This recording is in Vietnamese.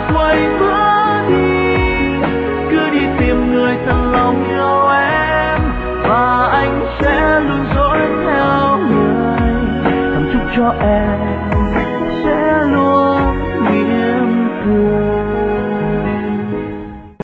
quay bước đi, cứ đi tìm người thật lòng yêu em, và anh sẽ luôn dõi theo người, thầm chúc cho em